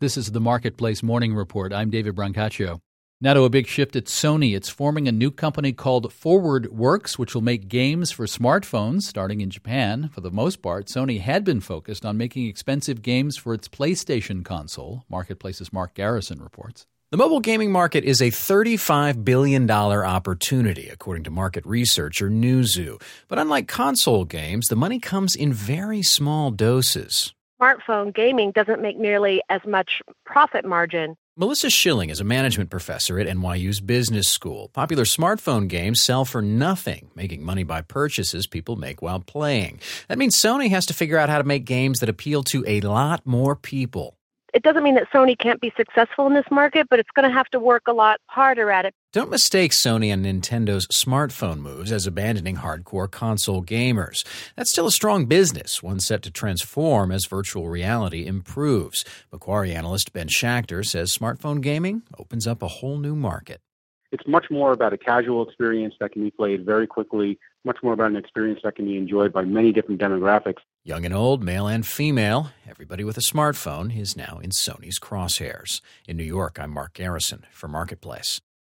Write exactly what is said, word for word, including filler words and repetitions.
This is the Marketplace Morning Report. I'm David Brancaccio. Now to a big shift at Sony. It's forming a new company called ForwardWorks, which will make games for smartphones, starting in Japan. For the most part, Sony had been focused on making expensive games for its PlayStation console. Marketplace's Mark Garrison reports. The mobile gaming market is a thirty-five billion dollars opportunity, according to market researcher Newzoo. But unlike console games, the money comes in very small doses. Smartphone gaming doesn't make nearly as much profit margin. Melissa Schilling is a management professor at N Y U's business school. Popular smartphone games sell for nothing, making money by purchases people make while playing. That means Sony has to figure out how to make games that appeal to a lot more people. It doesn't mean that Sony can't be successful in this market, but it's going to have to work a lot harder at it. Don't mistake Sony and Nintendo's smartphone moves as abandoning hardcore console gamers. That's still a strong business, one set to transform as virtual reality improves. Macquarie analyst Ben Schachter says smartphone gaming opens up a whole new market. It's much more about a casual experience that can be played very quickly, much more about an experience that can be enjoyed by many different demographics. Young and old, male and female, everybody with a smartphone is now in Sony's crosshairs. In New York, I'm Mark Garrison for Marketplace.